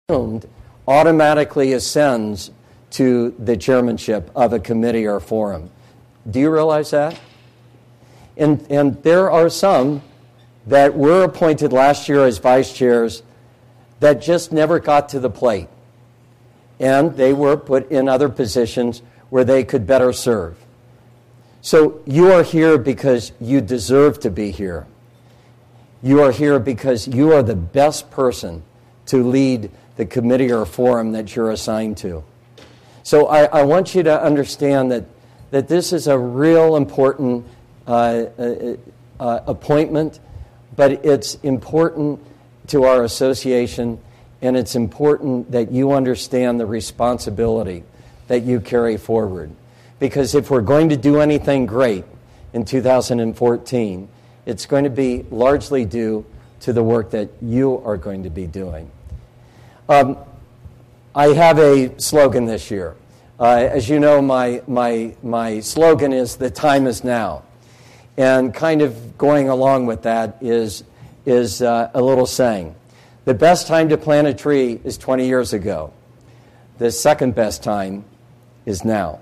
automatically ascends to the chairmanship of a committee or forum. Do you realize that? And there are some that were appointed last year as vice chairs that just never got to the plate. And they were put in other positions where they could better serve. So you are here because you deserve to be here. You are here because you are the best person to lead the committee or forum that you're assigned to. So I want you to understand that this is a real important appointment, but it's important to our association, and it's important that you understand the responsibility that you carry forward. Because if we're going to do anything great in 2014, it's going to be largely due to the work that you are going to be doing. I have a slogan this year. As you know, my slogan is "The time is now," and kind of going along with that is a little saying: the best time to plant a tree is 20 years ago. The second best time is now.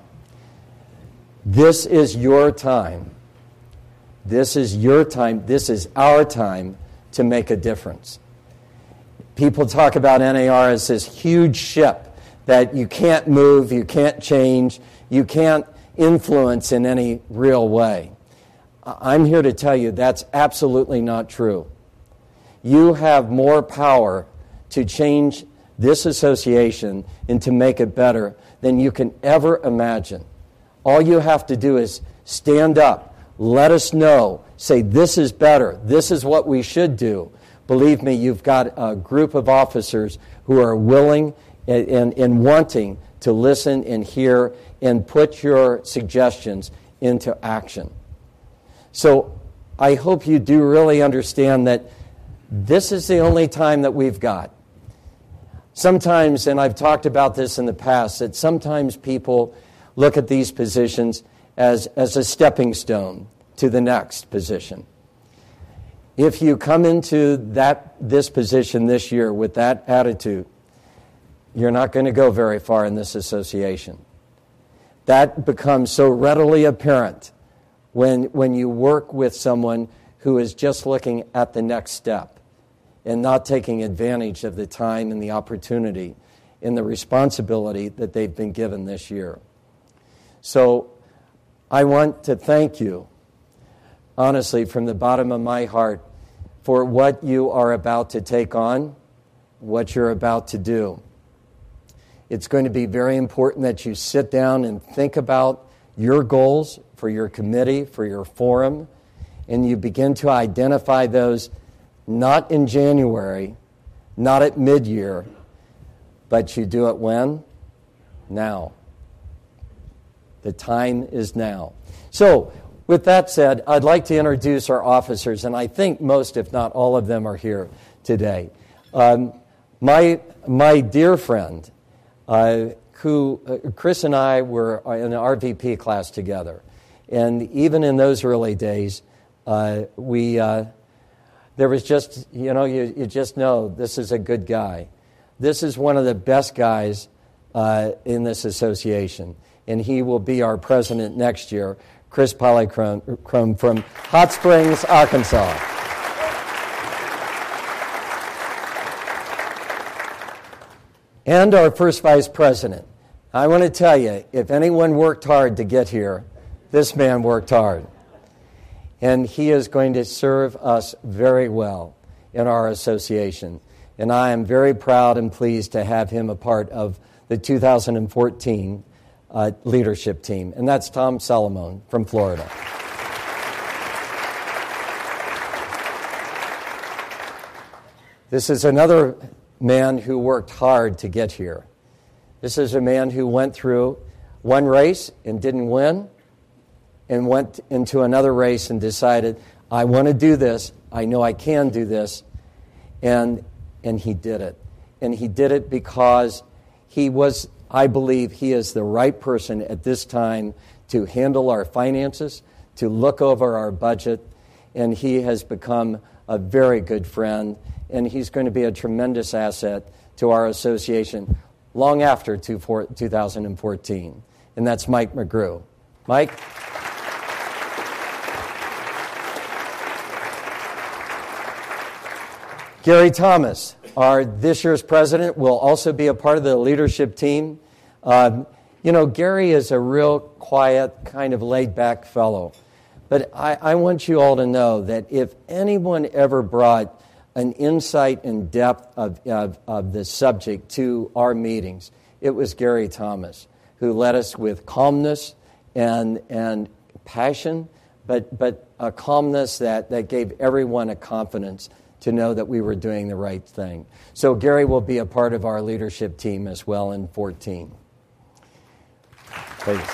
This is your time. This is your time. This is our time to make a difference. People talk about NAR as this huge ship that you can't move, you can't change, you can't influence in any real way. I'm here to tell you that's absolutely not true. You have more power to change this association and to make it better than you can ever imagine. All you have to do is stand up, let us know, say this is better, this is what we should do. Believe me, you've got a group of officers who are willing and wanting to listen and hear and put your suggestions into action. So I hope you do really understand that this is the only time that we've got. Sometimes, and I've talked about this in the past, that sometimes people look at these positions as a stepping stone to the next position. If you come into this position this year with that attitude, you're not going to go very far in this association. That becomes so readily apparent when you work with someone who is just looking at the next step and not taking advantage of the time and the opportunity and the responsibility that they've been given this year. So I want to thank you, honestly, from the bottom of my heart, for what you are about to take on, what you're about to do. It's going to be very important that you sit down and think about your goals for your committee, for your forum, and you begin to identify those not in January, not at mid-year, but you do it when? Now. The time is now. So, with that said, I'd like to introduce our officers, and I think most, if not all of them, are here today. My dear friend, Chris and I were in the RVP class together, and even in those early days, there was just, you just know this is a good guy. This is one of the best guys in this association, and he will be our president next year. Chris Polychrome from Hot Springs, Arkansas. And our first vice president. I want to tell you, if anyone worked hard to get here, this man worked hard. And he is going to serve us very well in our association. And I am very proud and pleased to have him a part of the 2014 leadership team, and that's Tom Solomon from Florida. This is another man who worked hard to get here. This is a man who went through one race and didn't win, and went into another race and decided, I want to do this, I know I can do this, and he did it. And he did it because I believe he is the right person at this time to handle our finances, to look over our budget, and he has become a very good friend, and he's going to be a tremendous asset to our association long after 2014. And that's Mike McGrew. Mike? Gary Thomas, our this year's president, will also be a part of the leadership team. Gary is a real quiet, kind of laid-back fellow. But I want you all to know that if anyone ever brought an insight and depth of the subject to our meetings, it was Gary Thomas, who led us with calmness and passion, but a calmness that gave everyone a confidence to know that we were doing the right thing. So Gary will be a part of our leadership team as well in 14. Please.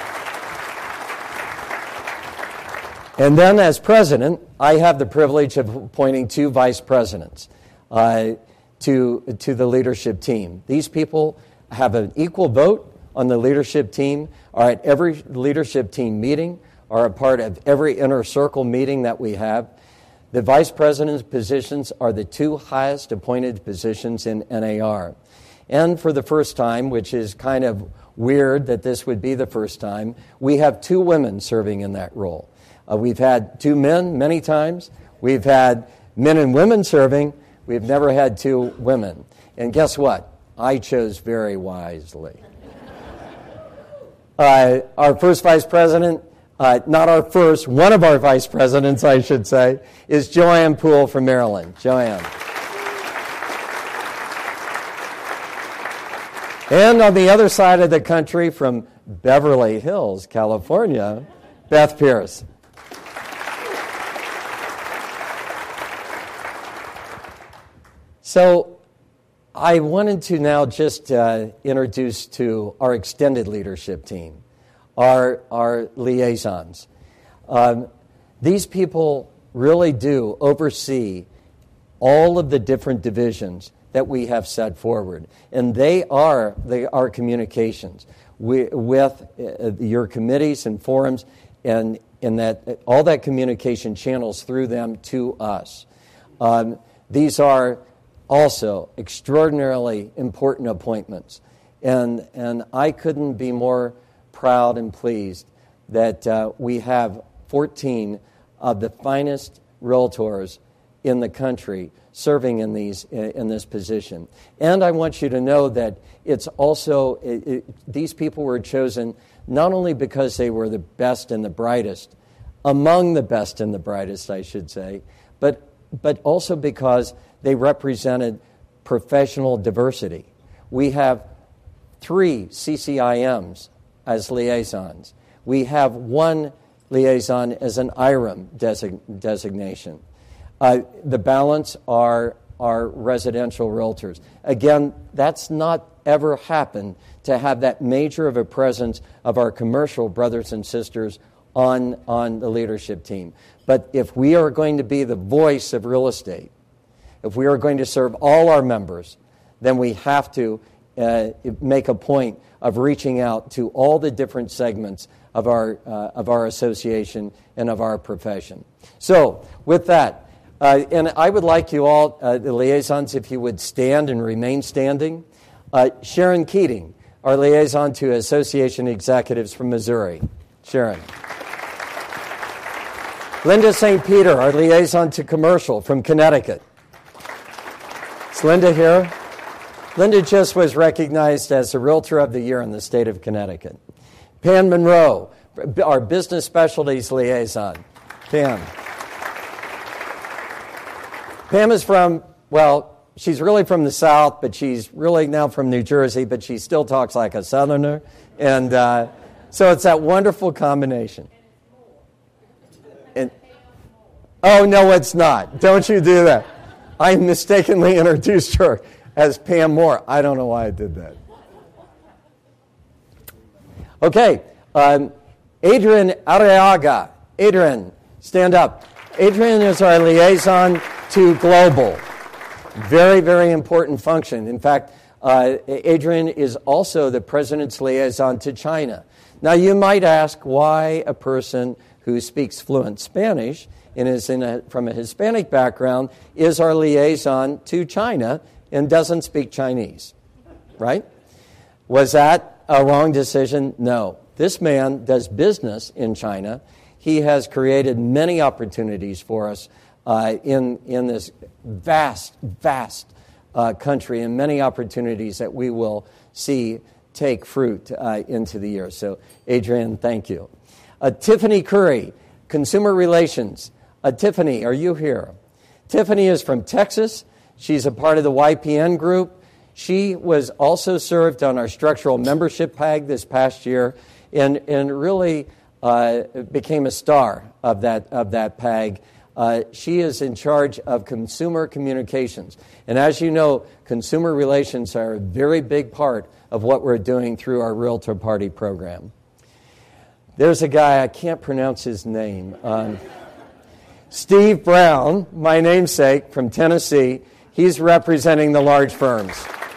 And then as president, I have the privilege of appointing 2 vice presidents to the leadership team. These people have an equal vote on the leadership team, are at every leadership team meeting, are a part of every inner circle meeting that we have. The vice president's positions are the 2 highest appointed positions in NAR. And for the first time, which is kind of weird that this would be the first time, we have 2 women serving in that role. We've had 2 men many times. We've had men and women serving. We've never had 2 women. And guess what? I chose very wisely. Our first vice president, not our first, one of our vice presidents, I should say, is Joanne Poole from Maryland. Joanne. And on the other side of the country, from Beverly Hills, California, Beth Pierce. So I wanted to now just introduce to our extended leadership team, our liaisons. These people really do oversee all of the different divisions that we have set forward. And they are our communications with your committees and forums, and that all that communication channels through them to us. These are also extraordinarily important appointments. And I couldn't be more proud and pleased that we have 14 of the finest realtors in the country serving in this position. And I want you to know that it's also, these people were chosen not only because they were the best and the brightest, among the best and the brightest, I should say, but also because they represented professional diversity. We have 3 CCIMs as liaisons. We have 1 liaison as an IREM designation. The balance are residential realtors. Again, that's not ever happened to have that major of a presence of our commercial brothers and sisters on the leadership team. But if we are going to be the voice of real estate, if we are going to serve all our members, then we have to make a point of reaching out to all the different segments of our association and of our profession. So, with that, and I would like you all, the liaisons, if you would stand and remain standing. Sharon Keating, our liaison to Association Executives from Missouri. Sharon. Linda St. Peter, our liaison to Commercial from Connecticut. Is Linda here? Linda just was recognized as the Realtor of the Year in the state of Connecticut. Pam Monroe, our Business Specialties liaison. Pam. Pam is from, well, she's really from the South, but she's really now from New Jersey, but she still talks like a Southerner. And so it's that wonderful combination. And, oh, no, it's not. Don't you do that. I mistakenly introduced her as Pam Moore. I don't know why I did that. Okay. Adrian Arriaga. Adrian, stand up. Adrian is our liaison to Global. Very, very important function. In fact, Adrian is also the president's liaison to China. Now, you might ask why a person who speaks fluent Spanish and is from a Hispanic background is our liaison to China and doesn't speak Chinese, right? Was that a wrong decision? No. This man does business in China. He has created many opportunities for us in this vast country, and many opportunities that we will see take fruit into the year. So, Adrian, thank you. Tiffany Curry, Consumer Relations. Tiffany, are you here? Tiffany is from Texas. She's a part of the YPN group. She was also served on our structural membership PAG this past year, and really became a star of that PAG. She is in charge of consumer communications. And as you know, consumer relations are a very big part of what we're doing through our Realtor Party program. There's a guy, I can't pronounce his name. Steve Brown, my namesake from Tennessee. He's representing the large firms.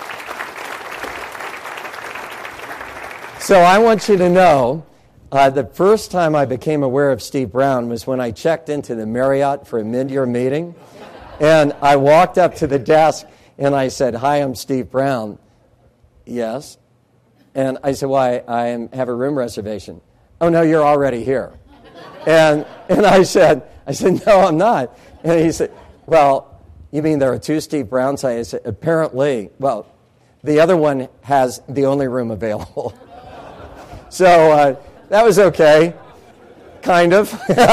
So I want you to know, the first time I became aware of Steve Brown was when I checked into the Marriott for a mid-year meeting. And I walked up to the desk and I said, "Hi, I'm Steve Brown." "Yes." And I said, "Well, I have a room reservation." "Oh, no, you're already here." And I said, "No, I'm not." And he said, "Well, you mean there are two Steve Browns?" I said, "Apparently, well, the other one has the only room available." So that was okay, kind of.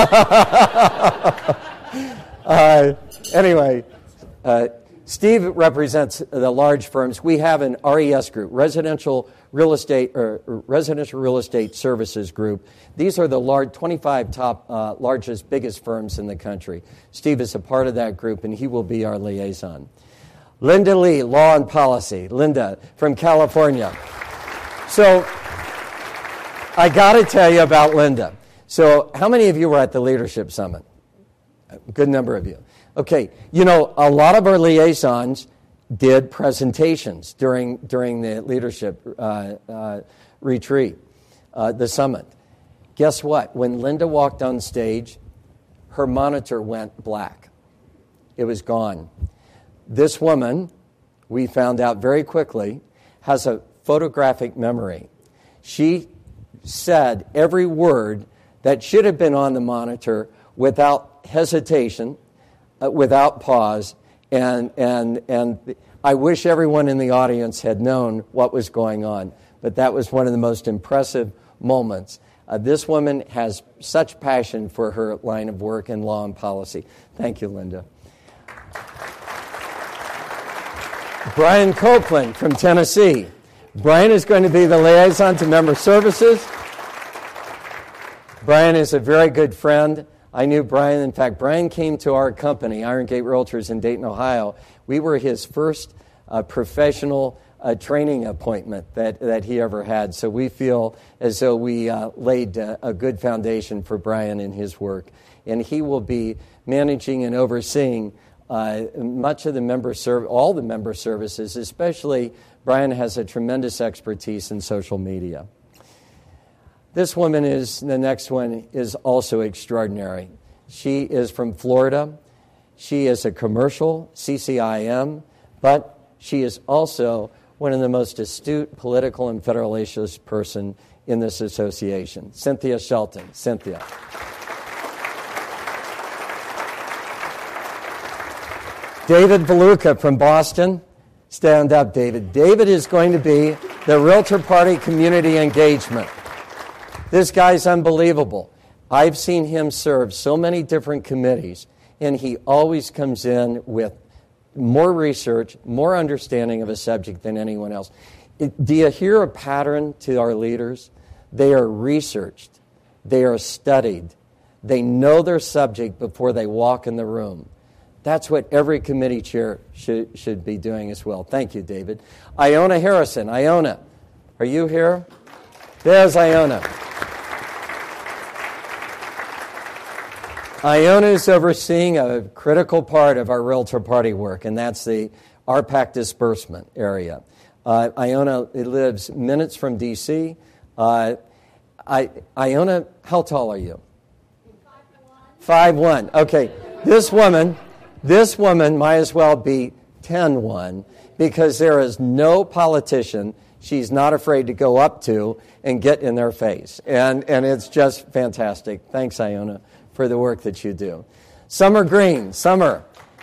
Anyway, Steve represents the large firms. We have an RES group, Residential Real Estate Services Group. These are the 25 top largest, biggest firms in the country. Steve is a part of that group, and he will be our liaison. Linda Lee, Law and Policy. Linda from California. So I got to tell you about Linda. So how many of you were at the Leadership Summit? A good number of you. Okay, you know, a lot of our liaisons did presentations during the leadership retreat, the summit. Guess what? When Linda walked on stage, her monitor went black. It was gone. This woman, we found out very quickly, has a photographic memory. She said every word that should have been on the monitor without hesitation, without pause, and I wish everyone in the audience had known what was going on, but that was one of the most impressive moments. This woman has such passion for her line of work in law and policy. Thank you, Linda. Brian Copeland from Tennessee. Brian is going to be the liaison to member services. Brian is a very good friend. I knew Brian. In fact, Brian came to our company, Iron Gate Realtors in Dayton, Ohio. We were his first professional training appointment that he ever had. So we feel as though we laid a good foundation for Brian in his work. And he will be managing and overseeing much of the all the member services, especially Brian has a tremendous expertise in social media. The next one is also extraordinary. She is from Florida. She is a commercial CCIM, but she is also one of the most astute political and federal issues person in this association. Cynthia Shelton. Cynthia. David Valuca from Boston. Stand up, David. David is going to be the Realtor Party Community Engagement. This guy's unbelievable. I've seen him serve so many different committees, and he always comes in with more research, more understanding of a subject than anyone else. Do you hear a pattern to our leaders? They are researched. They are studied. They know their subject before they walk in the room. That's what every committee chair should be doing as well. Thank you, David. Iona Harrison. Iona, are you here? There's Iona. Iona is overseeing a critical part of our Realtor Party work, and that's the RPAC disbursement area. Iona lives minutes from D.C. Iona, how tall are you? 5'1". Okay, this woman might as well be 10'1", because there is no politician she's not afraid to go up to and get in their face. And it's just fantastic. Thanks, Iona, for the work that you do. Summer Green. Summer.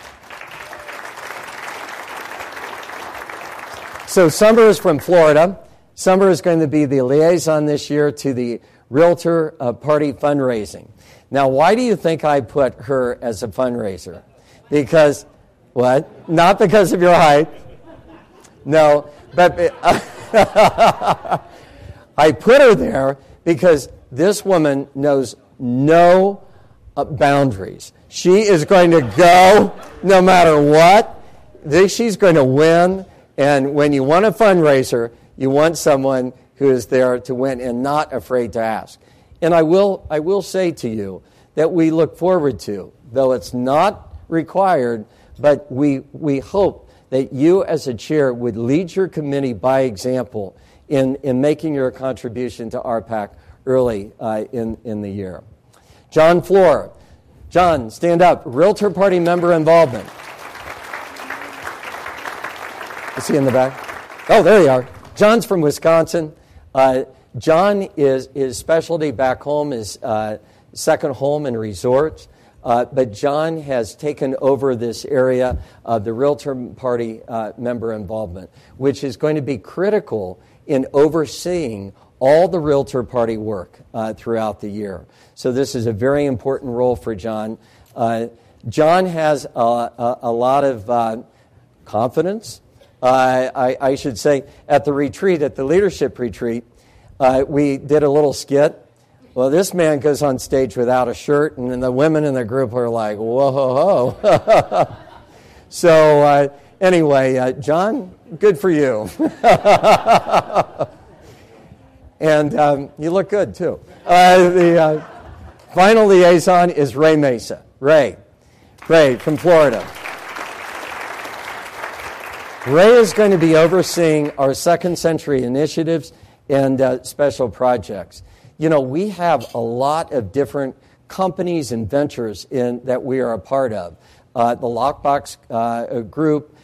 So Summer is from Florida. Summer is going to be the liaison this year to the Realtor Party fundraising. Now, why do you think I put her as a fundraiser? Because, what? Not because of your height. No, but I put her there because this woman knows no boundaries. She is going to go no matter what. She's going to win. And when you want a fundraiser, you want someone who is there to win and not afraid to ask. And I will say to you that we look forward to, though it's not required, but we hope that you as a chair would lead your committee by example in making your contribution to RPAC early in the year. John Floor. John, stand up. Realtor Party member involvement. Is he in the back? Oh, there you are. John's from Wisconsin. John his specialty back home is second home and resorts. But John has taken over this area of the Realtor Party member involvement, which is going to be critical in overseeing all the Realtor Party work throughout the year. So this is a very important role for John. John has a lot of confidence. I should say, at the retreat, at the leadership retreat, we did a little skit. Well, this man goes on stage without a shirt, and then the women in the group are like, whoa. So anyway, John, good for you. And you look good, too. The final liaison is Ray Mesa. Ray from Florida. Ray is going to be overseeing our Second Century initiatives and special projects. You know, we have a lot of different companies and ventures that we are a part of. The Lockbox group,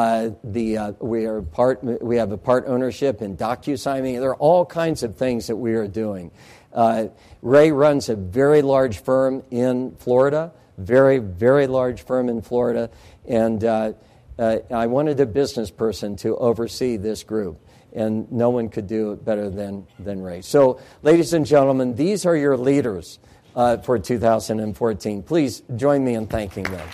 we have a part ownership in DocuSign. There are all kinds of things that we are doing. Ray runs a very large firm in Florida, very, very large firm in Florida, and I wanted a business person to oversee this group, and no one could do it better than Ray. So, ladies and gentlemen, these are your leaders for 2014. Please join me in thanking them.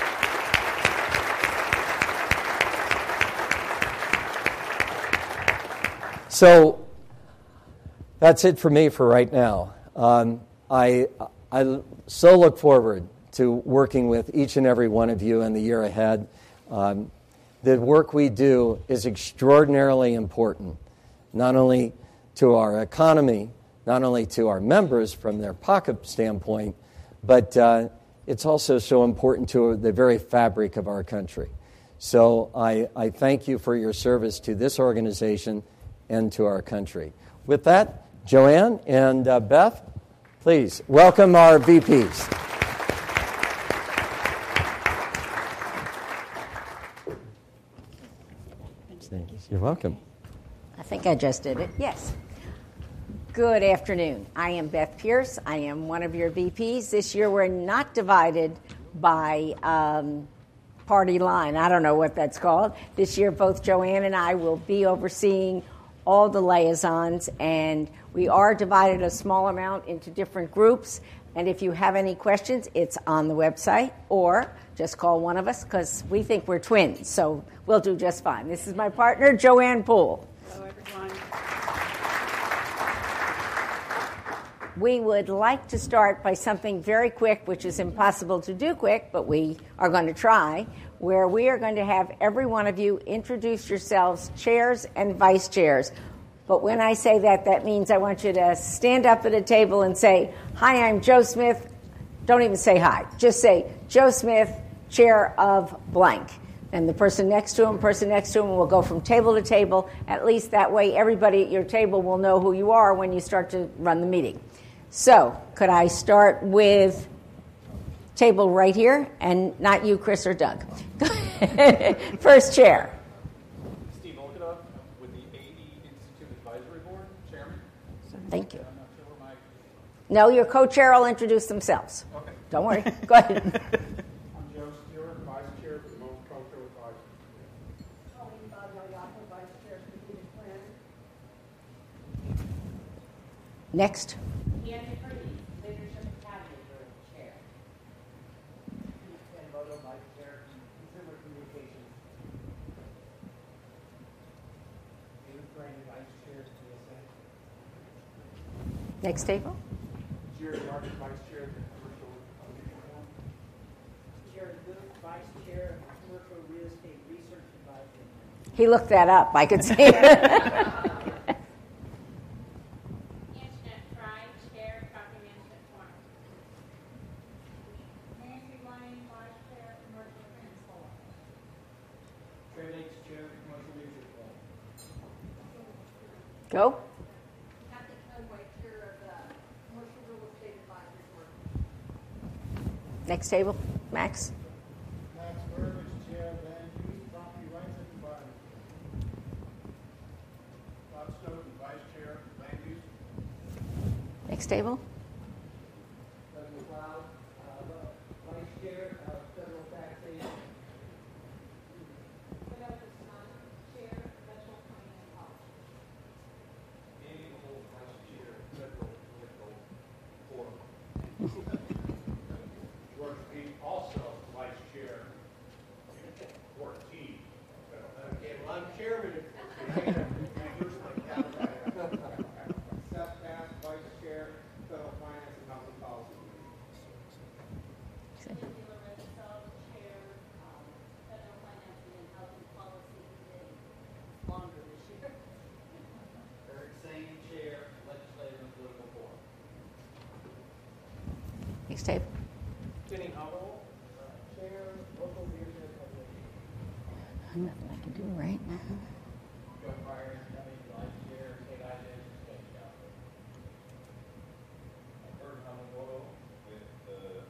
So, that's it for me for right now. I so look forward to working with each and every one of you in the year ahead. The work we do is extraordinarily important, not only to our economy, not only to our members from their pocket standpoint, but it's also so important to the very fabric of our country. So I thank you for your service to this organization and to our country. With that, Joanne and Beth, please welcome our VPs. You're welcome. I think I just did it. Yes. Good afternoon. I am Beth Pierce. I am one of your VPs. This year we're not divided by party line. I don't know what that's called. This year both Joanne and I will be overseeing all the liaisons, and we are divided a small amount into different groups. And if you have any questions, it's on the website, or just call one of us because we think we're twins, so we'll do just fine. This is my partner, Joanne Poole. Hello, everyone. We would like to start by something very quick, which is impossible to do quick, but we are going to try, where we are going to have every one of you introduce yourselves, chairs and vice chairs. But when I say that, that means I want you to stand up at a table and say, "Hi, I'm Joe Smith." Don't even say hi. Just say, "Joe Smith, chair of blank." And the person next to him will go from table to table. At least that way everybody at your table will know who you are when you start to run the meeting. So, could I start with table right here? And not you, Chris or Doug. First chair. Thank you. No, your co-chair will introduce themselves. Okay. Don't worry. Go ahead. I'm Joe Stewart, Vice Chair for the Multicultural Advisory Committee. Colleen Bagliato, Vice Chair, Strategic Planning. Next. Andy Freed, Leadership Academy Group Chair. Ken Bodo, Vice Chair, Consumer Communications. David Brandon, Vice Chair, PSA. Next table. Jerry Martin, Vice Chair of the Commercial Forum. Jared Booth, Vice Chair, Commercial Real Estate Research Advisory. He looked that up. I could see it. Antoinette Fry, Chair, Property Management Forum. Nancy Lane, Vice Chair, Commercial Finance Forum. Trey Lakes, Chair, Commercial Leadership Forum. Go. Kathy Conway, Chair of the Commercial Real Estate Advisory Board. Next table. Max. Max Burbidge, Chair of Land Use, Property Rights and Environment. Bob Snowden, Vice Chair of Land Use. Next table. Doug McLeod, Vice Chair of Federal Taxation. Vanessa Sun, Chair, Special Planning and Policy. Andy Holt, Vice Chair, Federal Political Forum. George Pete, also Vice Chair, 14. Okay, well, I'm Chairman of 14. Seth Bass, Vice Chair, Federal Finance and Housing Policy Committee. Lindsay Loretta Sell, Chair, Federal Financing and Housing Policy Committee. Longer this year. Eric Sane, Chair, Legislative and Political Forum. Next table. Kenny Howell, Chair, Local Leadership Association. Nothing I can do right now. Joe Pryor, Vice Chair, Kate Isaac, State Council. Bert Hamamoto with the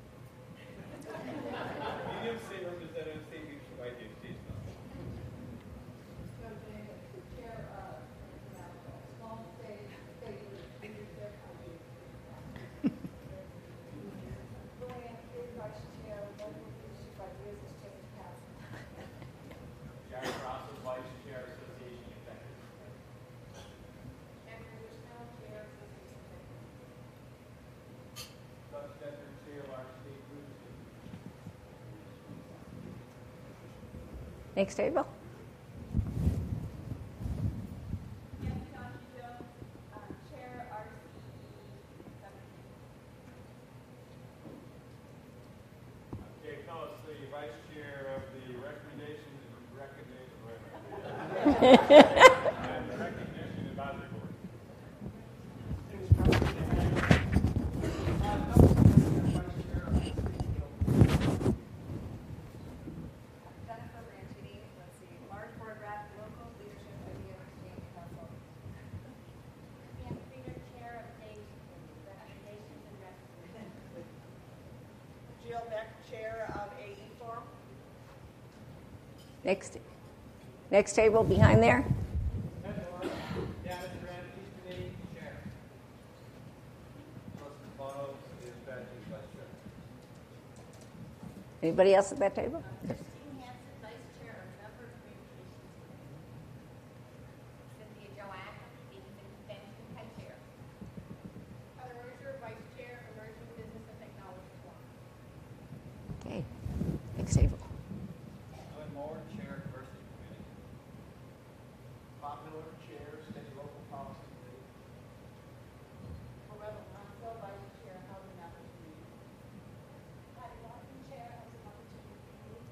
Medium State Representative State Leadership Identity. Joe Davis, Chair of Small State Leadership. Luann Kidd, Vice Chair, Local Leadership Ideas and State Council. Jack Russell, Vice Chair, Association Executive. Andrew Bushnell, Chair, Association Executive. Doug Stetzer, Chair of our State Group. Next table. Kathy Dodgy Jones, Chair, RCE 17. Jay Ellis, the Vice Chair of the Recommendations and Recognition and the Recognition Advisory Board. Jennifer Ranchini, let's see, large board rep, local leadership idea exchange council. Pam Frieder, Chair of DAISY, recommendations and recommendations. Jill Beck, Chair of AE Forum. Next table behind there. Ted Moore, Dallas Grant, Peace Committee, Chair. Justin Bono is Strategy Vice Chair. Anybody else at that table? Christine Hansen, Vice Chair of Member Communications. Cynthia Joanne, Extension Head Chair. Heather Mercer, Vice Chair, Emerging Business and Technology Forum. Okay. Next table. Alan Moore, Chair, Diversity Committee. Bob Miller, Chair, State Local Policy Committee. Loretta Alonso, Vice Chair, Housing Opportunity. Patty Lawson, Chair, Housing Opportunity Committee.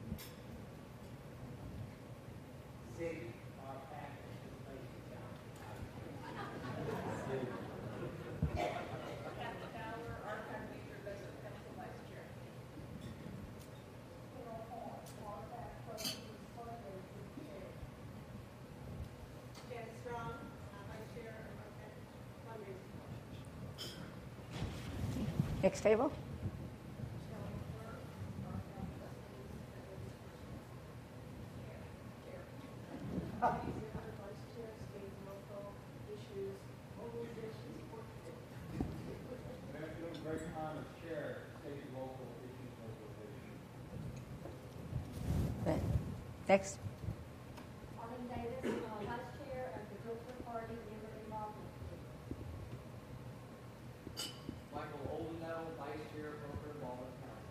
Zig, Pack, Lacey Town. Kathy Fowler, Archive Major, Resident Council Vice Chair. Carol Hall, Archive Trustee, Fundraising Chair. Jan Strong, Vice Chair, Archive Fundraising Board. Next table. Shelley Burke, Archive Trustees, Chair. Vice Chair, State and Local Issues, Mobile Next. Arlene Davis, Vice Chair of the Guilford Party Liberty Law Institute. Michael Oldendale, Vice Chair of Brooklyn Walnut County.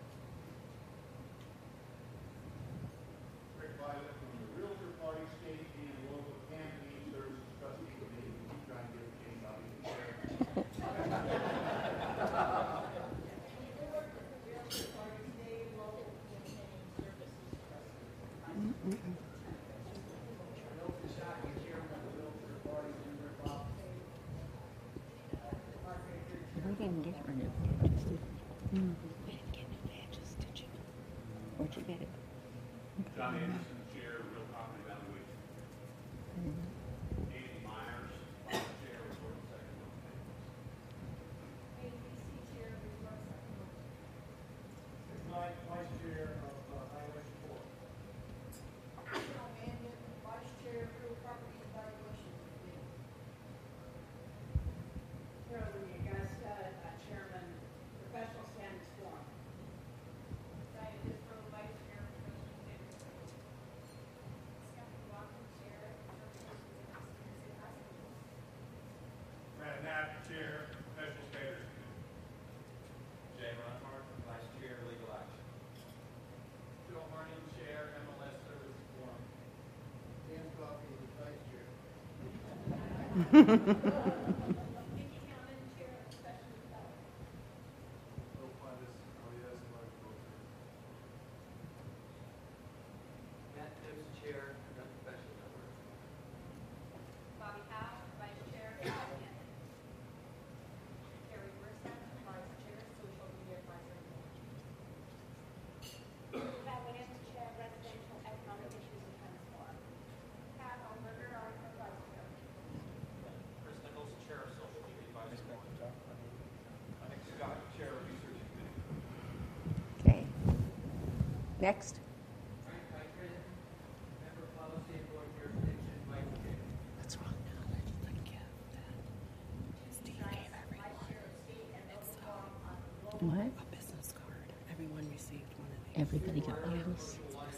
Rick Violet from the Realtor Party State and Local Campaign Services Trustee Committee. We keep trying to get James out of the chair. We didn't get her new badges, did we? We didn't get new badges, did you? Where'd you get it? John Anderson, Chair of Real Property Valuation. Andy Myers, Vice Chair of Resort and Second Loan Payments. ABC Chair of Resort Second Loan. Mike, Vice Chair of Violation 4. Carol Mannion, Vice Chair of Real Property Evaluation Committee. Carol Lee Augusta, Chairman, Professional Standards Forum. Diane Disbro, Vice Chair of Professional Standards Forum. Stephanie Walker, Chair of Interpretations and Experiencing Hospitals. Brandon Knapp, Chair, Professional Standards Committee. Jay Reinhardt, Vice Chair of Legal Action. Phil Harning, Chair, MLS Services Forum. Dan Coffey, Vice Chair. Vicki Hammond, Chair of Professional Development. Bill Clintus, Elias Electrical. Matt Tibbs, Chair, Gun Professional Network. Bobby Howe, Vice Chair of ICANN. Carrie Burson, Vice Chair, Social Media Advisory Board. Pat Williams, Chair, Residential Economic Issues and Trends Forum. Pat Alberger, our Vice Chair. Chris Nichols, Chair of Social Media Advisory Board. I think Scott, Chair of Research Committee. Okay. Next. Frank Hydrant, Member of Policy and Board Jurisdiction, Vice Chair. What's wrong now? Let's give that. Steve gave everyone. What? A business card. Everyone received one of these. Everybody got those.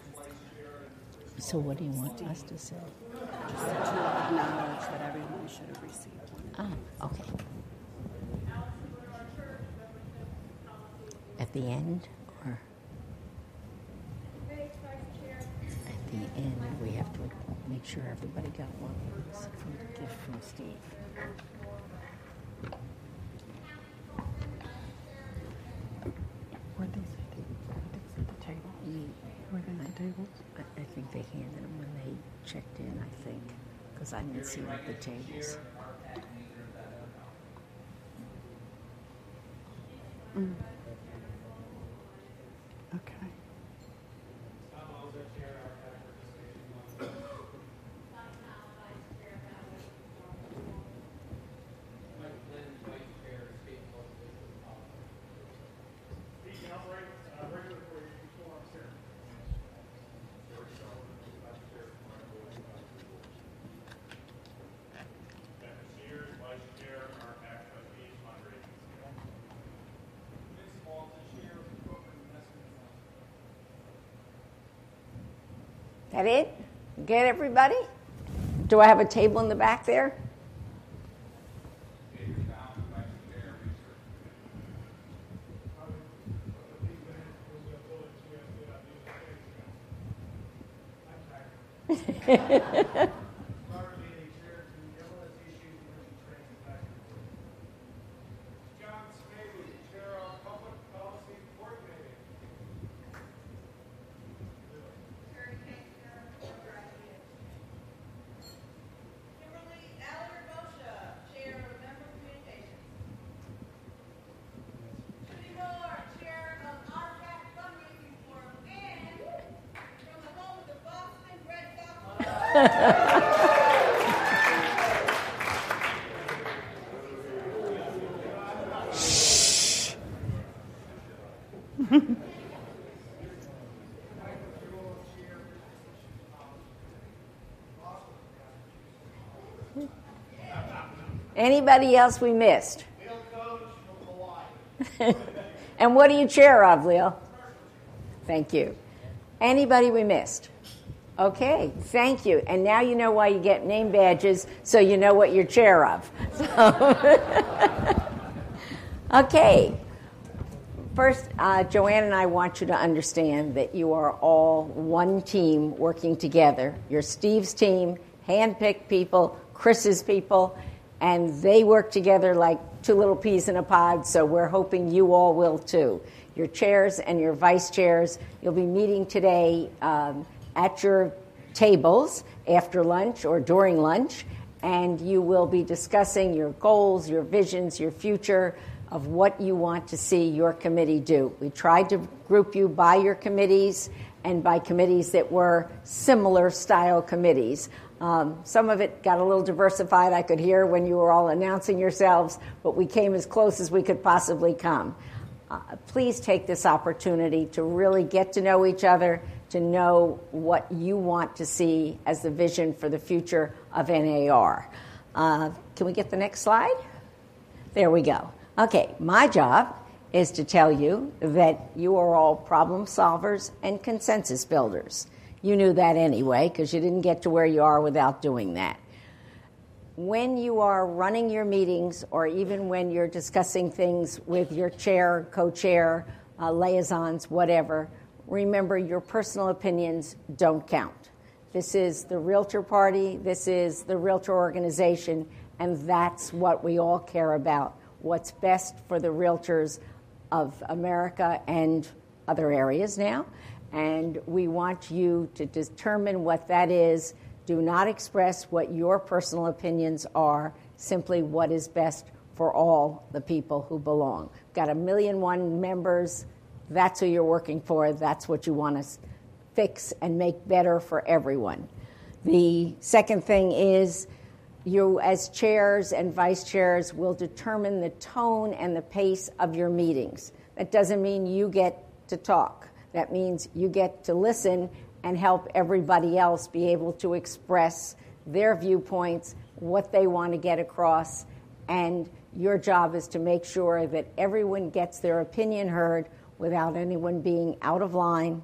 So what do you want us to say? Just to acknowledge that everyone should have received one. Oh, okay. At the end, or at the end, we have to make sure everybody got one. It's a gift from Steve. Where'd they say the table? Were they not tables? I think they handed them when they checked in, I think, because I didn't see them at the tables. Okay. Tom Alza, Chair, Archive Participation. Mike Flynn, Vice Chair, State and Local Business Policy. Steve Albright, Regulatory Reform Center. George Sullivan, Vice Chair, Commercial Advisory Board. Becca Sears, Vice Chair, Archive Trustees, Fundraising. Vince Walton, Chair of the Corporate Investment Fund. That it? Get everybody? Do I have a table in the back there? David Fallon, Vice Chair, Research Committee. John Smaley, Chair of Public Policy Coordinating. Kimberly Allard Boscia, Chair of Member Communications. Judy Moore, Chair of RPAC Fundraising Forum, and from the home of the Boston Red Sox. Anybody else we missed? And what are you chair of, Leo? Thank you. Anybody we missed? Okay, thank you. And now you know why you get name badges, so you know what you're chair of. So okay. First, Joanne and I want you to understand that you are all one team working together. You're Steve's team, hand-picked people, Chris's people, and they work together like two little peas in a pod, so we're hoping you all will too. Your chairs and your vice chairs, you'll be meeting today at your tables after lunch or during lunch, and you will be discussing your goals, your visions, your future, of what you want to see your committee do. We tried to group you by your committees and by committees that were similar style committees. Some of it got a little diversified, I could hear when you were all announcing yourselves, but we came as close as we could possibly come. Please take this opportunity to really get to know each other, to know what you want to see as the vision for the future of NAR. Can we get the next slide? There we go. Okay, my job is to tell you that you are all problem solvers and consensus builders. You knew that anyway, because you didn't get to where you are without doing that. When you are running your meetings, or even when you're discussing things with your chair, co-chair, liaisons, whatever, remember your personal opinions don't count. This is the Realtor Party, this is the Realtor organization, and that's what we all care about. What's best for the realtors of America and other areas now. And we want you to determine what that is. Do not express what your personal opinions are, simply what is best for all the people who belong. Got 1,000,001 members. That's who you're working for. That's what you want to fix and make better for everyone. The second thing is, you, as chairs and vice chairs, will determine the tone and the pace of your meetings. That doesn't mean you get to talk. That means you get to listen and help everybody else be able to express their viewpoints, what they want to get across, and your job is to make sure that everyone gets their opinion heard without anyone being out of line.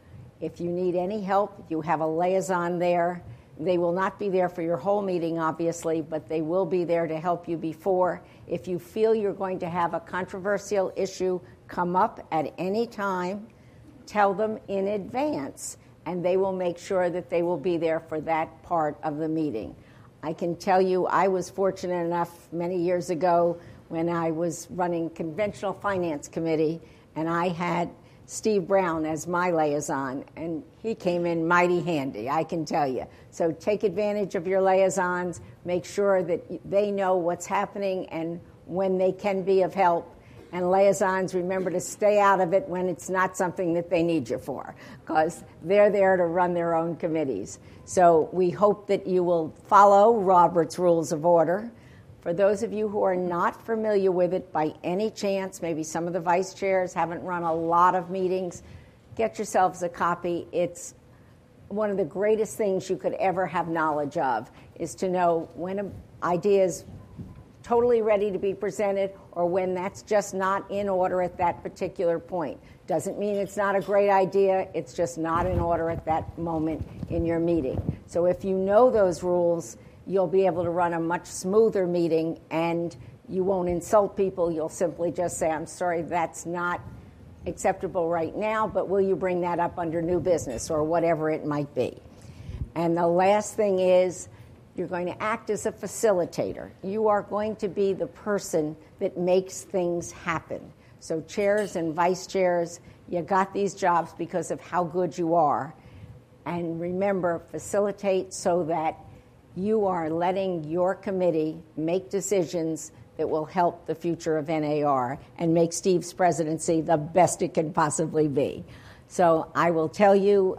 If you need any help, you have a liaison there. They will not be there for your whole meeting, obviously, but they will be there to help you before. If you feel you're going to have a controversial issue come up at any time, tell them in advance, and they will make sure that they will be there for that part of the meeting. I can tell you I was fortunate enough many years ago when I was running Conventional Finance Committee, and I had Steve Brown as my liaison, and he came in mighty handy, I can tell you. So take advantage of your liaisons, make sure that they know what's happening and when they can be of help. And liaisons, remember to stay out of it when it's not something that they need you for, because they're there to run their own committees. So we hope that you will follow Robert's Rules of Order. For those of you who are not familiar with it by any chance, maybe some of the vice chairs haven't run a lot of meetings, get yourselves a copy. It's one of the greatest things you could ever have knowledge of, is to know when an idea is totally ready to be presented or when that's just not in order at that particular point. Doesn't mean it's not a great idea, it's just not in order at that moment in your meeting. So if you know those rules, you'll be able to run a much smoother meeting, and you won't insult people. You'll simply just say, I'm sorry, that's not acceptable right now, but will you bring that up under new business or whatever it might be. And the last thing is, you're going to act as a facilitator. You are going to be the person that makes things happen. So chairs and vice chairs, you got these jobs because of how good you are. And remember, facilitate so that you are letting your committee make decisions that will help the future of NAR and make Steve's presidency the best it can possibly be. So I will tell you,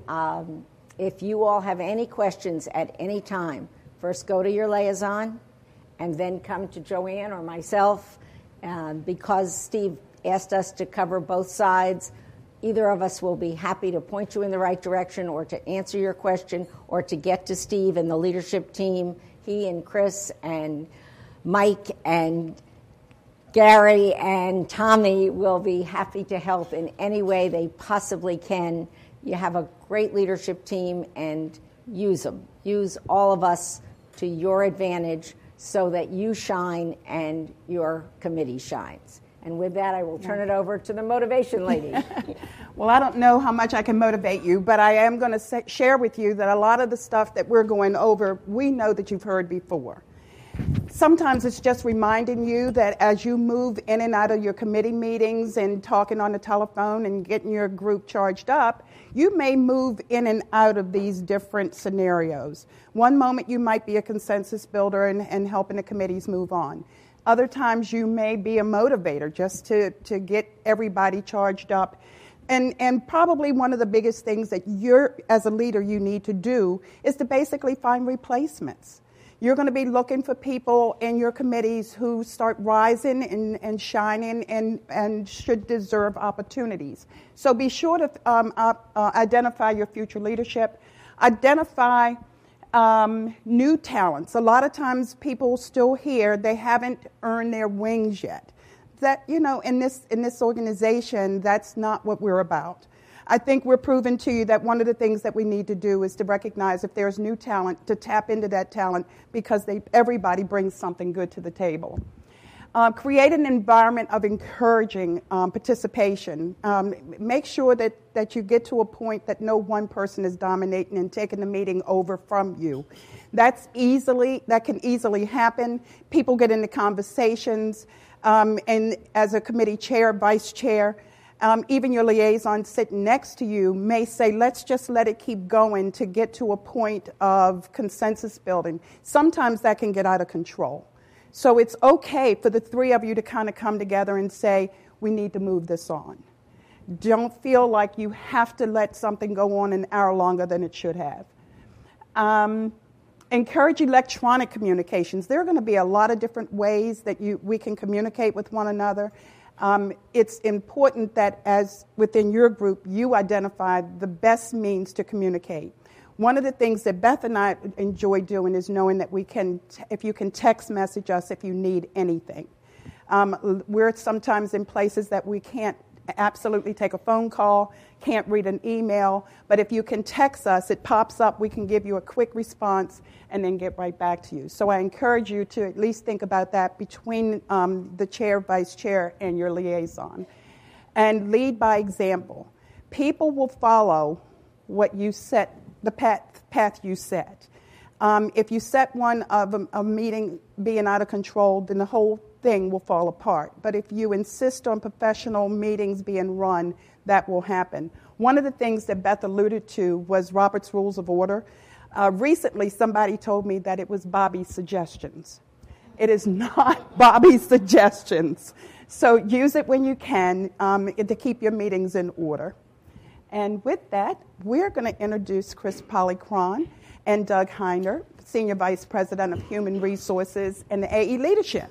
if you all have any questions at any time, first go to your liaison and then come to Joanne or myself. Because Steve asked us to cover both sides, either of us will be happy to point you in the right direction or to answer your question or to get to Steve and the leadership team. He and Chris and Mike and Gary and Tommy will be happy to help in any way they possibly can. You have a great leadership team, and use them. Use all of us to your advantage so that you shine and your committee shines. And with that, I will turn it over to the motivation lady. Well, I don't know how much I can motivate you, but I am going to share with you that a lot of the stuff that we're going over, we know that you've heard before. Sometimes it's just reminding you that as you move in and out of your committee meetings and talking on the telephone and getting your group charged up, you may move in and out of these different scenarios. One moment you might be a consensus builder and helping the committees move on. Other times you may be a motivator just to get everybody charged up. And probably one of the biggest things that you're, as a leader, you need to do is to basically find replacements. You're going to be looking for people in your committees who start rising and shining and should deserve opportunities. So be sure to identify your future leadership. Identify new talents. A lot of times people still here, they haven't earned their wings yet. That, you know, in this organization, that's not what we're about. I think we're proving to you that one of the things that we need to do is to recognize if there's new talent, to tap into that talent because everybody brings something good to the table. Create an environment of encouraging participation. Make sure that you get to a point that no one person is dominating and taking the meeting over from you. That can easily happen. People get into conversations, and as a committee chair, vice chair, even your liaison sitting next to you may say, let's just let it keep going to get to a point of consensus building. Sometimes that can get out of control. So it's okay for the three of you to kind of come together and say, we need to move this on. Don't feel like you have to let something go on an hour longer than it should have. Encourage electronic communications. There are going to be a lot of different ways that we can communicate with one another. It's important that as within your group, you identify the best means to communicate. One of the things that Beth and I enjoy doing is knowing that if you can text message us if you need anything. We're sometimes in places that we can't absolutely take a phone call, can't read an email, but if you can text us, it pops up, we can give you a quick response and then get right back to you. So I encourage you to at least think about that between the chair, vice chair, and your liaison. And lead by example. People will follow what you set, the path you set. If you set one of a meeting being out of control, then the whole thing will fall apart. But if you insist on professional meetings being run, that will happen. One of the things that Beth alluded to was Robert's Rules of Order. Recently, somebody told me that it was Bobby's suggestions. It is not Bobby's suggestions. So use it when you can to keep your meetings in order. And with that, we're going to introduce Chris Polychron and Doug Heiner, Senior Vice President of Human Resources and the AE Leadership.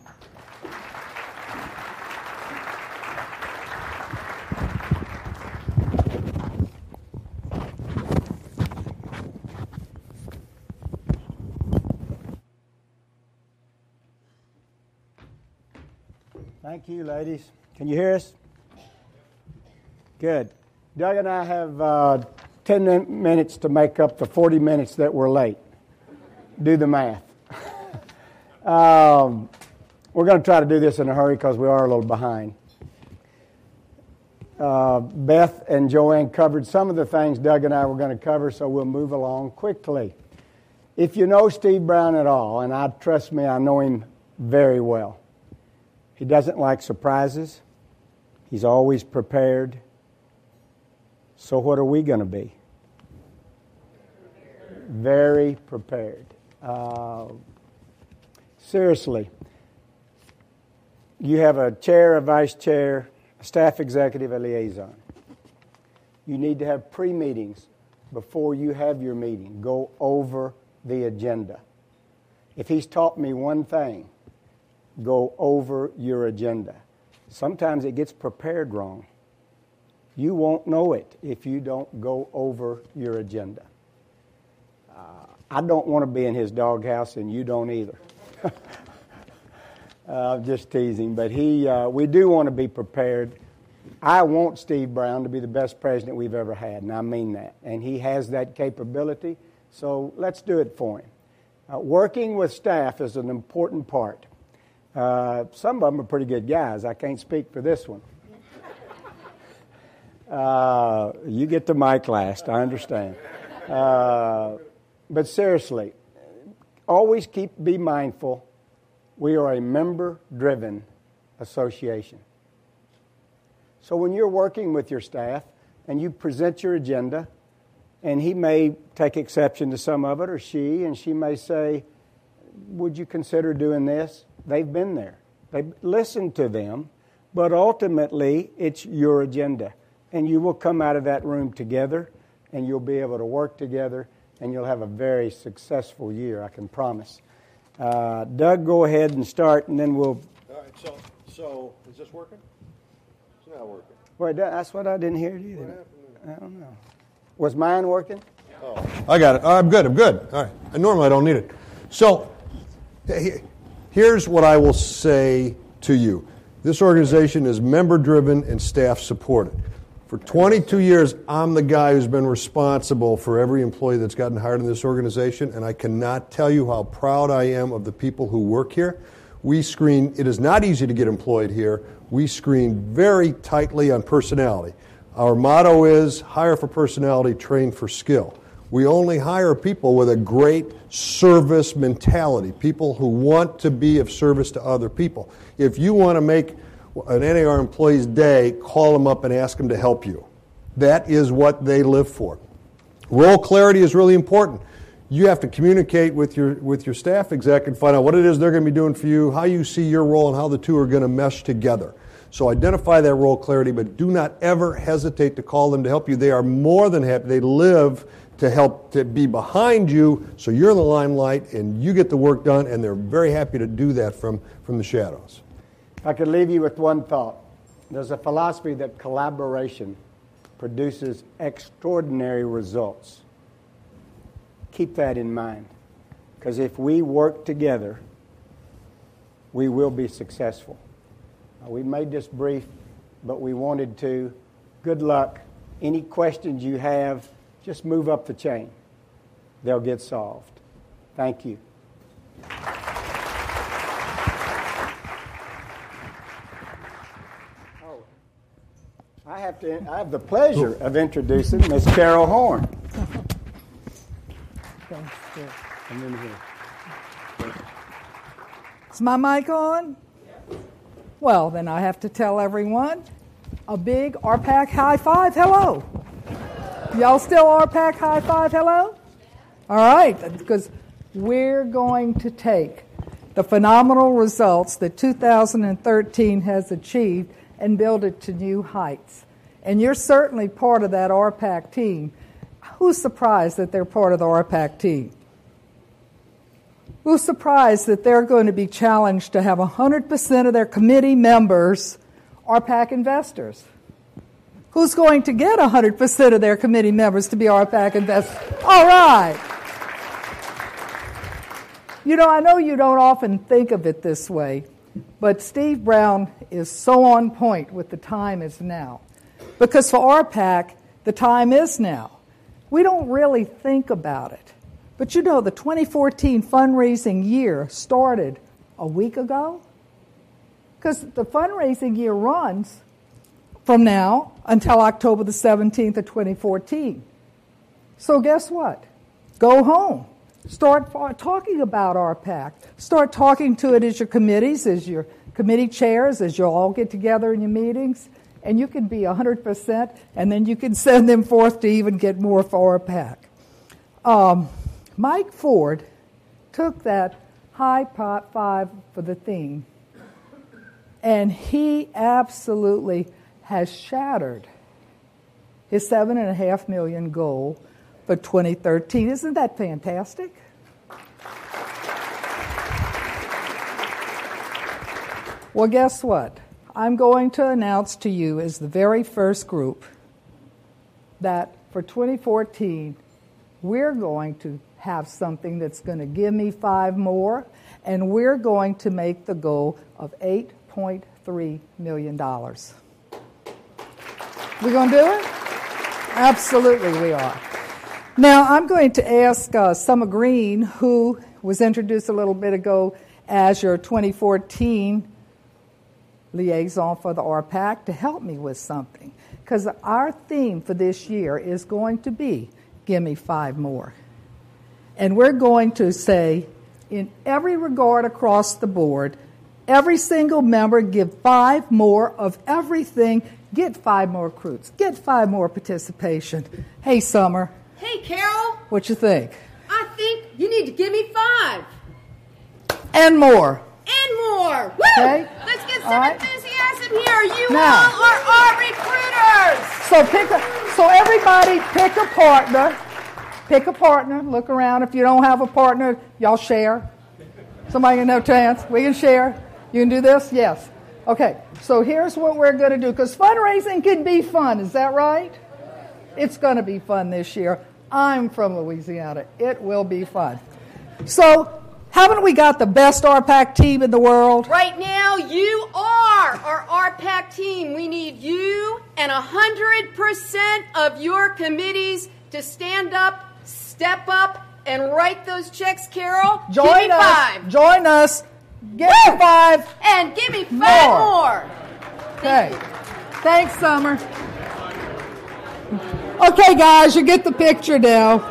Thank you, ladies. Can you hear us? Good. Doug and I have 10 minutes to make up the 40 minutes that we're late. Do the math. We're going to try to do this in a hurry because we are a little behind. Beth and Joanne covered some of the things Doug and I were going to cover, so we'll move along quickly. If you know Steve Brown at all, and trust me, I know him very well. He doesn't like surprises. He's always prepared. So what are we going to be? Very prepared. Seriously, you have a chair, a vice chair, a staff executive, a liaison. You need to have pre-meetings before you have your meeting. Go over the agenda. If he's taught me one thing, go over your agenda. Sometimes it gets prepared wrong. You won't know it if you don't go over your agenda. I don't want to be in his doghouse, and you don't either. I'm just teasing, but we do want to be prepared. I want Steve Brown to be the best president we've ever had, and I mean that. And he has that capability. So let's do it for him. Working with staff is an important part. Some of them are pretty good guys. I can't speak for this one. You get the mic last, I understand. But seriously, always be mindful. We are a member-driven association. So when you're working with your staff and you present your agenda, and he may take exception to some of it, or she may say, would you consider doing this? They've been there. They've listened to them, but ultimately it's your agenda. And you will come out of that room together, and you'll be able to work together, and you'll have a very successful year, I can promise. Doug, go ahead and start, and then we'll... All right, so is this working? It's not working. Wait, that's what I didn't hear either. What happened there? I don't know. Was mine working? Oh, I got it. I'm good. All right. Normally I don't need it. So here's what I will say to you. This organization is member-driven and staff-supported. For 22 years, I'm the guy who's been responsible for every employee that's gotten hired in this organization, and I cannot tell you how proud I am of the people who work here. We screen, it is not easy to get employed here. We screen very tightly on personality. Our motto is hire for personality, train for skill. We only hire people with a great service mentality, people who want to be of service to other people. If you want to make an NAR employee's day, call them up and ask them to help you. That is what they live for. Role clarity is really important. You have to communicate with your staff exec and find out what it is they're going to be doing for you, how you see your role, and how the two are going to mesh together. So identify that role clarity, but do not ever hesitate to call them to help you. They are more than happy. They live to help, to be behind you, so you're in the limelight and you get the work done, and they're very happy to do that from the shadows. If I could leave you with one thought. There's a philosophy that collaboration produces extraordinary results. Keep that in mind, because if we work together, we will be successful. We made this brief, but we wanted to. Good luck. Any questions you have, just move up the chain. They'll get solved. Thank you. I have the pleasure of introducing Miss Carol Horn. Is my mic on? Well, then I have to tell everyone a big RPAC high five hello. Y'all still RPAC high five hello? All right, because we're going to take the phenomenal results that 2013 has achieved and build it to new heights. And you're certainly part of that RPAC team. Who's surprised that they're part of the RPAC team? Who's surprised that they're going to be challenged to have 100% of their committee members RPAC investors? Who's going to get 100% of their committee members to be RPAC investors? All right. You know, I know you don't often think of it this way, but Steve Brown is so on point with the time is now. Because for RPAC, the time is now. We don't really think about it. But you know, the 2014 fundraising year started a week ago. Because the fundraising year runs from now until October the 17th of 2014. So guess what? Go home. Start talking about RPAC. Start talking to it as your committees, as your committee chairs, as you all get together in your meetings. And you can be 100%, and then you can send them forth to even get more for RPAC. Mike Ford took that high five for the theme, and he absolutely has shattered his $7.5 million goal for 2013. Isn't that fantastic? Well, guess what? I'm going to announce to you as the very first group that for 2014, we're going to have something that's going to give me 5 more, and we're going to make the goal of $8.3 million. We're going to do it? Absolutely we are. Now, I'm going to ask Summer Green, who was introduced a little bit ago as your 2014 liaison for the RPAC, to help me with something. Because our theme for this year is going to be, give me 5 more. And we're going to say, in every regard across the board, every single member give 5 more of everything. Get 5 more recruits. Get 5 more participation. Hey, Summer. Hey, Carol. What you think? I think you need to give me 5. And more. And more. Woo! Okay. Let's get some All right. enthusiasm here. You Now. all are our recruiters. So everybody pick a partner. Pick a partner. Look around. If you don't have a partner, y'all share. Somebody can have a chance. We can share. You can do this? Yes. Okay. So here's what we're going to do. Because fundraising can be fun. Is that right? It's going to be fun this year. I'm from Louisiana. It will be fun. So haven't we got the best RPAC team in the world? Right now, you are our RPAC team. We need you and 100% of your committees to stand up, step up, and write those checks, Carol. Give me 5. Join us. Give me 5. And give me 5 more. Okay. Thanks, Summer. Okay, guys, you get the picture now.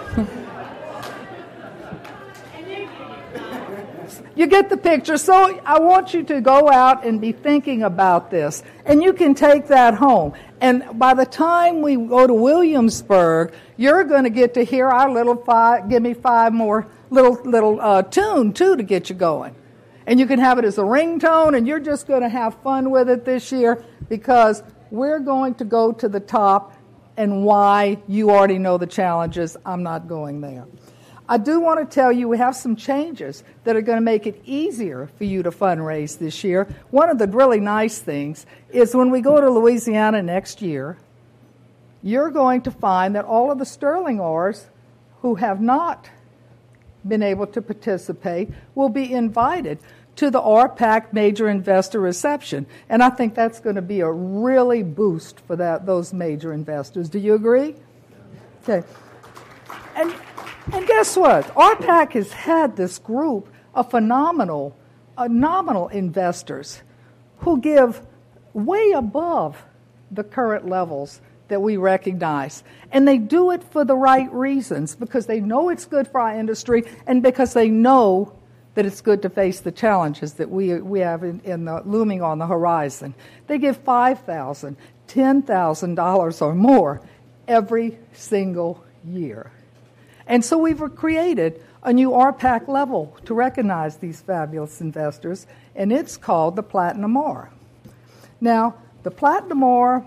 You get the picture. So I want you to go out and be thinking about this. And you can take that home. And by the time we go to Williamsburg, you're going to get to hear our little 5, give me 5 more little tune, too, to get you going. And you can have it as a ringtone, and you're just going to have fun with it this year because we're going to go to the top. And why, you already know the challenges. I'm not going there. I do want to tell you we have some changes that are going to make it easier for you to fundraise this year. One of the really nice things is when we go to Louisiana next year, you're going to find that all of the Sterling R's who have not been able to participate will be invited to the RPAC Major Investor Reception. And I think that's going to be a really boost for those major investors. Do you agree? Okay. And guess what? RPAC has had this group of phenomenal, nominal investors who give way above the current levels that we recognize. And they do it for the right reasons, because they know it's good for our industry and because they know that it's good to face the challenges that we have looming on the horizon. They give $5,000, $10,000 or more every single year. And so we've created a new RPAC level to recognize these fabulous investors, and it's called the Platinum R. Now, the Platinum R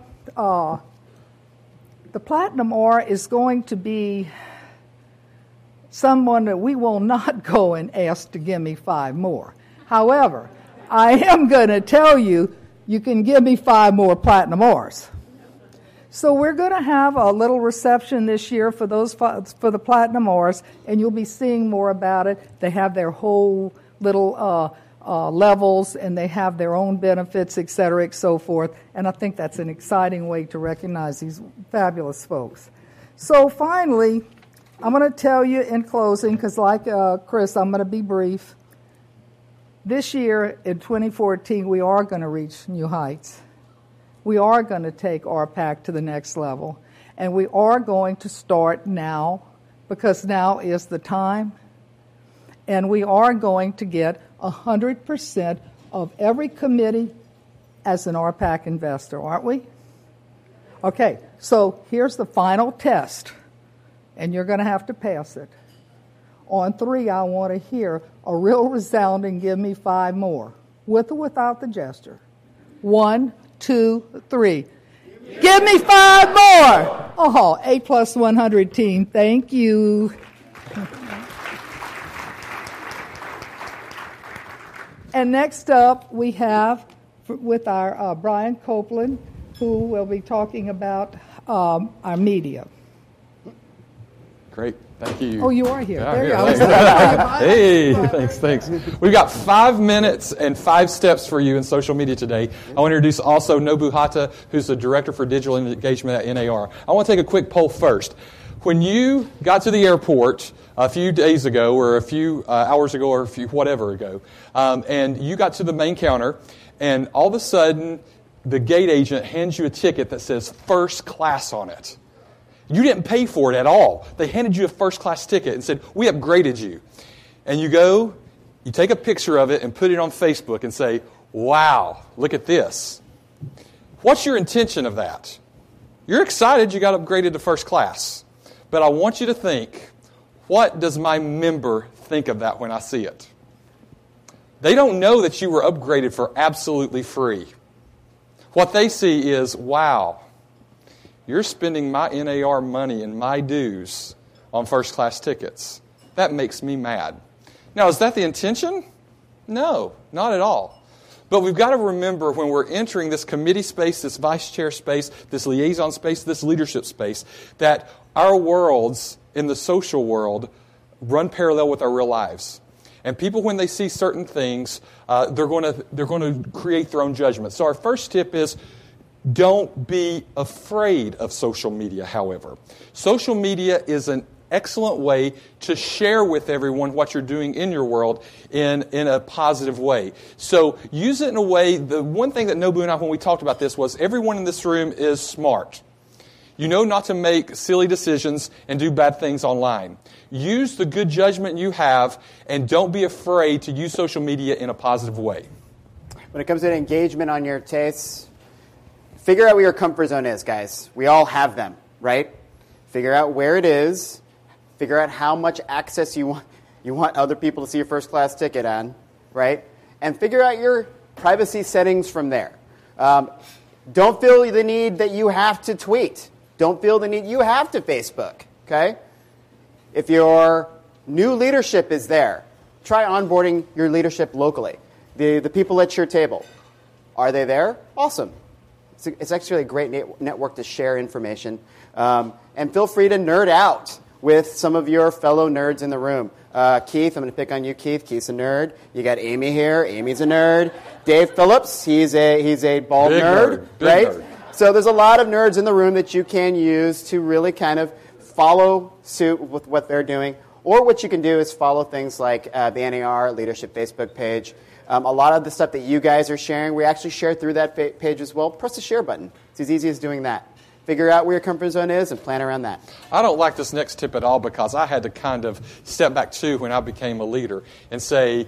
is going to be someone that we will not go and ask to give me 5 more. However, I am going to tell you, you can give me 5 more Platinum R's. So we're going to have a little reception this year for the Platinum R's, and you'll be seeing more about it. They have their whole little levels, and they have their own benefits, et cetera, and so forth. And I think that's an exciting way to recognize these fabulous folks. So finally, I'm going to tell you in closing, because like Chris, I'm going to be brief. This year, in 2014, we are going to reach new heights. We are going to take RPAC to the next level. And we are going to start now, because now is the time. And we are going to get 100% of every committee as an RPAC investor, aren't we? Okay, so here's the final test. And you're going to have to pass it. On 3, I want to hear a real resounding give me 5 more, with or without the gesture. 1, 2, 3. Give me 5 more. Oh, 8 plus 100 team. Thank you. And next up, we have with our Brian Copeland, who will be talking about our media. Great. Thank you. Oh, you are here. Yeah, there you are. Hey, thanks. We've got 5 minutes and 5 steps for you in social media today. I want to introduce also Nobu Hata, who's the Director for Digital Engagement at NAR. I want to take a quick poll first. When you got to the airport a few days ago or a few hours ago or a few whatever ago, and you got to the main counter, and all of a sudden the gate agent hands you a ticket that says first class on it. You didn't pay for it at all. They handed you a first class ticket and said, we upgraded you. And you go, you take a picture of it and put it on Facebook and say, wow, look at this. What's your intention of that? You're excited you got upgraded to first class. But I want you to think, what does my member think of that when I see it? They don't know that you were upgraded for absolutely free. What they see is, wow, you're spending my NAR money and my dues on first class tickets. That makes me mad. Now, is that the intention? No, not at all. But we've got to remember when we're entering this committee space, this vice chair space, this liaison space, this leadership space, that our worlds in the social world run parallel with our real lives. And people, when they see certain things, they're going to create their own judgment. So our first tip is, don't be afraid of social media, however. Social media is an excellent way to share with everyone what you're doing in your world in a positive way. So use it in a way, the one thing that Nobu and I, when we talked about this, was everyone in this room is smart. You know not to make silly decisions and do bad things online. Use the good judgment you have and don't be afraid to use social media in a positive way. When it comes to engagement on your tastes, figure out where your comfort zone is, guys. We all have them, right? Figure out where it is. Figure out how much access you want other people to see your first class ticket on, right? And figure out your privacy settings from there. Don't feel the need that you have to tweet. Don't feel the need you have to Facebook, okay? If your new leadership is there, try onboarding your leadership locally. The people at your table, are they there? Awesome. It's actually a great network to share information. And feel free to nerd out with some of your fellow nerds in the room. Keith, I'm going to pick on you, Keith. Keith's a nerd. You got Amy here. Amy's a nerd. Dave Phillips, he's a bald nerd, right? Nerd. So there's a lot of nerds in the room that you can use to really kind of follow suit with what they're doing. Or what you can do is follow things like the NAR Leadership Facebook page. A lot of the stuff that you guys are sharing, we actually share through that page as well. Press the share button. It's as easy as doing that. Figure out where your comfort zone is and plan around that. I don't like this next tip at all because I had to kind of step back too when I became a leader and say,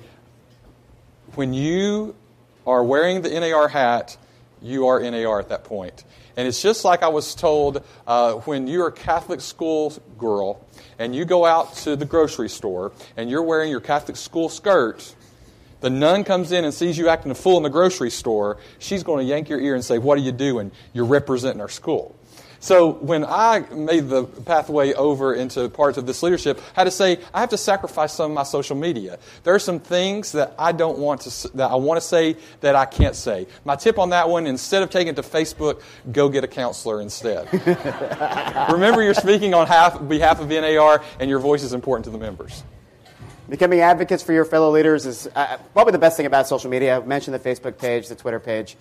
when you are wearing the NAR hat, you are NAR at that point. And it's just like I was told when you're a Catholic school girl and you go out to the grocery store and you're wearing your Catholic school skirt, the nun comes in and sees you acting a fool in the grocery store, she's going to yank your ear and say, what are you doing? You're representing our school. So when I made the pathway over into parts of this leadership, I had to say, I have to sacrifice some of my social media. There are some things that I want to say that I can't say. My tip on that one, instead of taking it to Facebook, go get a counselor instead. Remember, you're speaking on behalf of NAR, and your voice is important to the members. Becoming advocates for your fellow leaders is probably the best thing about social media. I've mentioned the Facebook page, the Twitter page.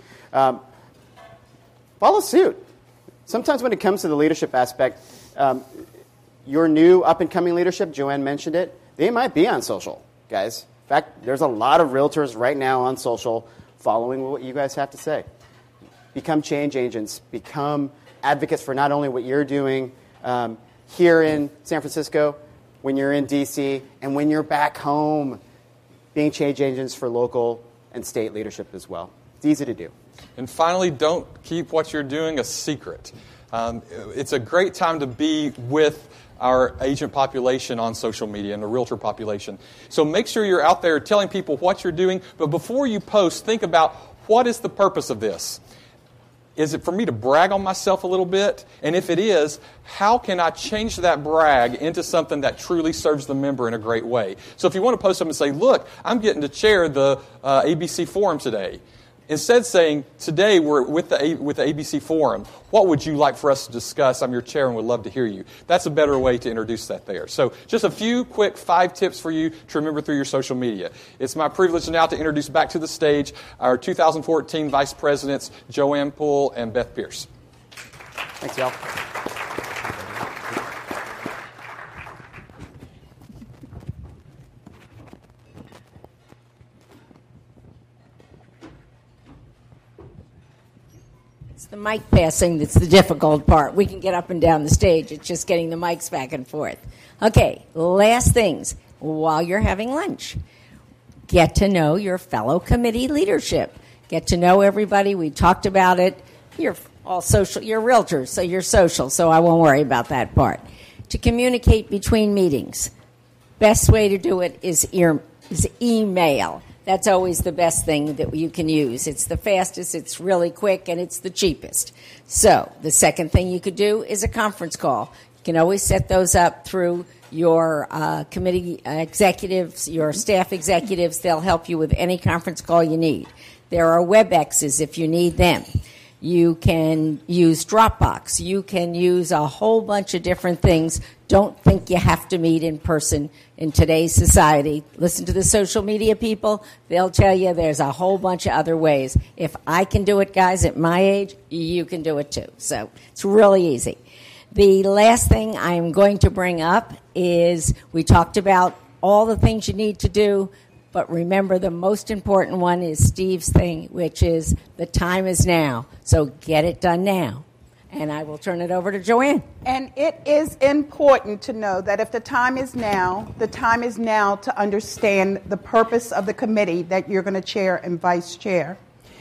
Follow suit. Sometimes when it comes to the leadership aspect, your new up-and-coming leadership, Joanne mentioned it, they might be on social, guys. In fact, there's a lot of realtors right now on social following what you guys have to say. Become change agents. Become advocates for not only what you're doing here in San Francisco, when you're in D.C., and when you're back home, being change agents for local and state leadership as well. It's easy to do. And finally, don't keep what you're doing a secret. It's a great time to be with our agent population on social media and the realtor population. So make sure you're out there telling people what you're doing. But before you post, think about, what is the purpose of this? Is it for me to brag on myself a little bit? And if it is, how can I change that brag into something that truly serves the member in a great way? So if you want to post something and say, look, I'm getting to chair the ABC Forum today. Instead saying, today we're with the ABC Forum, what would you like for us to discuss? I'm your chair and would love to hear you. That's a better way to introduce that there. So just a few quick 5 tips for you to remember through your social media. It's my privilege now to introduce back to the stage our 2014 Vice Presidents, Joanne Poole and Beth Pierce. Thanks, y'all. It's the mic passing that's the difficult part. We can get up and down the stage. It's just getting the mics back and forth. Okay, last things. While you're having lunch, get to know your fellow committee leadership. Get to know everybody. We talked about it. You're all social. You're realtors, so you're social, so I won't worry about that part. To communicate between meetings, best way to do it is email. That's always the best thing that you can use. It's the fastest, it's really quick, and it's the cheapest. So the second thing you could do is a conference call. You can always set those up through your committee executives, your staff executives. They'll help you with any conference call you need. There are WebExes if you need them. You can use Dropbox. You can use a whole bunch of different things. Don't think you have to meet in person in today's society. Listen to the social media people. They'll tell you there's a whole bunch of other ways. If I can do it, guys, at my age, you can do it too. So it's really easy. The last thing I'm going to bring up is we talked about all the things you need to do, but remember the most important one is Steve's thing, which is the time is now. So get it done now. And I will turn it over to Joanne. And it is important to know that if the time is now to understand the purpose of the committee that you're going to chair and vice chair.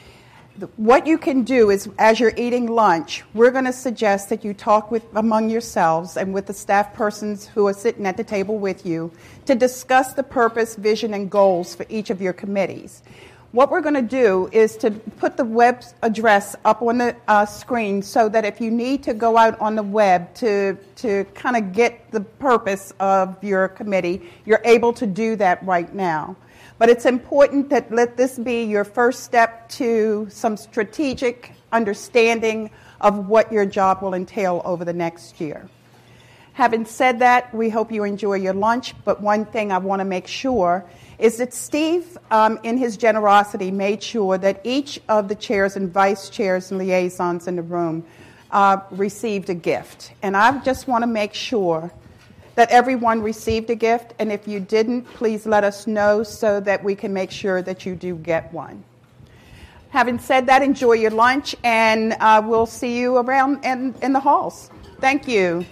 What you can do is, as you're eating lunch, we're going to suggest that you talk among yourselves and with the staff persons who are sitting at the table with you to discuss the purpose, vision, and goals for each of your committees. What we're going to do is to put the web address up on the screen so that if you need to go out on the web to kind of get the purpose of your committee, you're able to do that right now. But it's important that let this be your first step to some strategic understanding of what your job will entail over the next year. Having said that, we hope you enjoy your lunch, but one thing I want to make sure is that Steve, in his generosity, made sure that each of the chairs and vice chairs and liaisons in the room received a gift. And I just want to make sure that everyone received a gift, and if you didn't, please let us know so that we can make sure that you do get one. Having said that, enjoy your lunch, and we'll see you around in the halls. Thank you.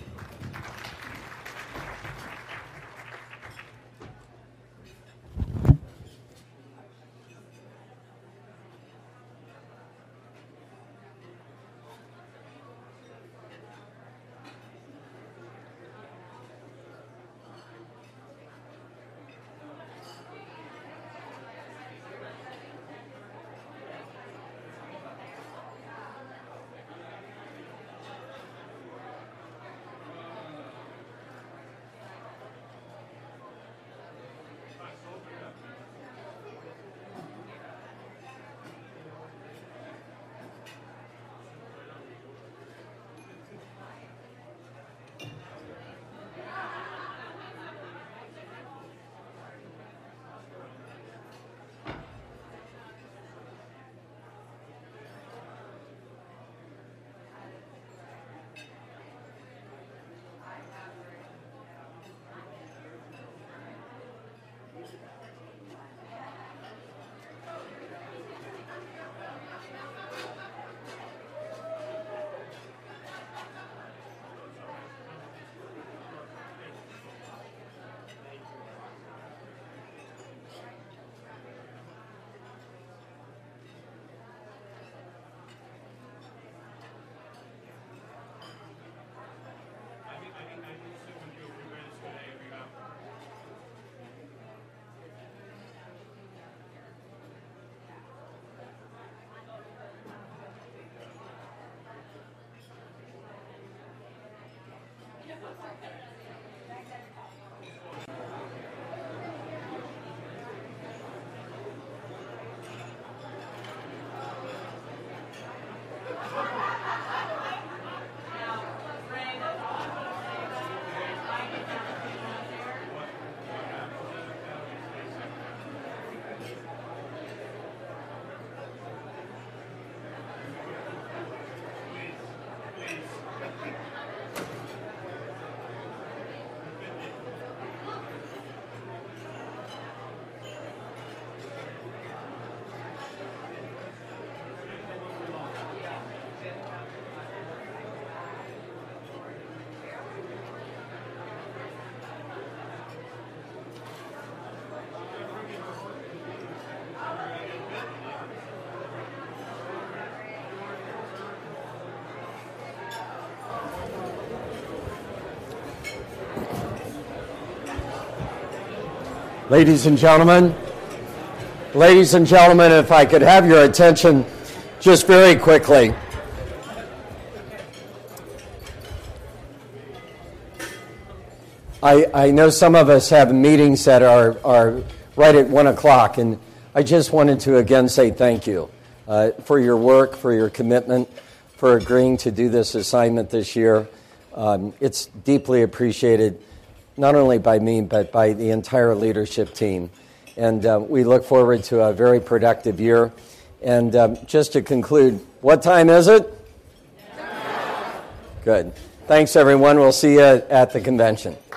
Ladies and gentlemen, if I could have your attention just very quickly. I know some of us have meetings that are right at 1 o'clock, and I just wanted to again say thank you for your work, for your commitment, for agreeing to do this assignment this year. It's deeply appreciated, not only by me, but by the entire leadership team. And we look forward to a very productive year. And just to conclude, what time is it? Good. Thanks, everyone. We'll see you at the convention.